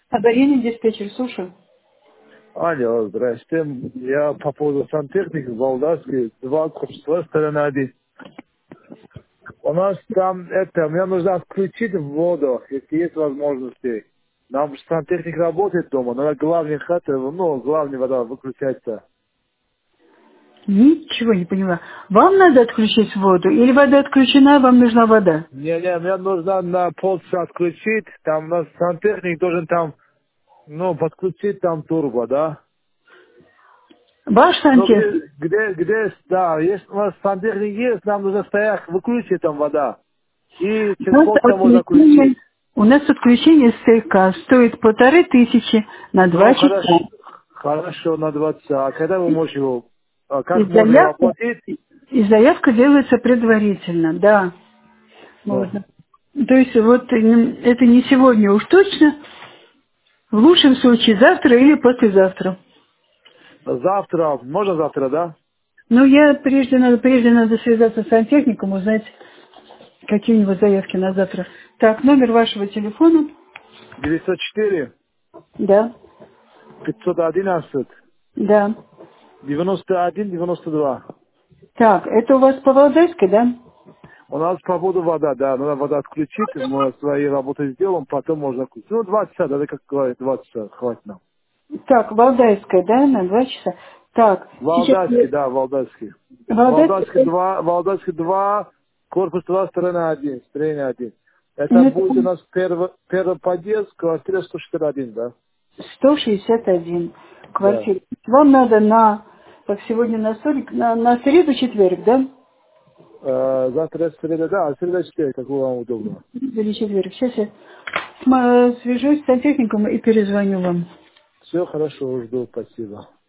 Аварийный диспетчер, слушаю. Алло, здрасте. Я по поводу сантехники в Молдавской, 2 корпуса, сторона 1. У нас там мне нужно отключить воду, если есть возможности. Нам сантехник работает дома, но главный главная вода выключается. Ничего не поняла. Вам надо отключить воду или вода отключена, вам нужна вода? Не, мне нужно на полчаса отключить, там у нас сантехник должен там, подключить там турбо, да? Ваш Ну, сантехник? да, если у нас сантехник есть, нам нужно стоять, выключить там вода. И У через нас полчаса можно отключение, включить. у нас отключение стояка стоит 1500 на Ну, 2 часа. хорошо, на 2 часа. А когда вы можете его, И как можно его заявка, оплатить? и заявка делается предварительно, да, Да. можно. То есть вот это не сегодня уж точно, в лучшем случае завтра или послезавтра. Завтра, можно завтра, да? Ну, я прежде надо связаться с сантехником, узнать, какие у него заявки на завтра. Так, номер вашего телефона. 904 Да, 511 да. 91 92. Так, это у вас по Валдайской, да? У нас по поводу вода, да, надо вода отключить, мы свои работы сделаем, потом можно включить. Ну, 2 часа, да, как говорят, 2 часа, хватит нам. Так, Валдайская, да, на 2 часа. Так, сейчас Валдайский, да, Валдайский. Валдайский Валдайская, 2, Валдайский 2, корпус 2, сторона 1, строение 1. Это ну, будет у это нас первый подъезд, квартира 161, да? 161 Да. квартир. Вам надо как сегодня на вторник, на среду, четверг, да? Завтра среда, да, среда 4, как вам удобно. Или четверг. Сейчас я свяжусь с сантехником и перезвоню вам. Все хорошо, жду, спасибо.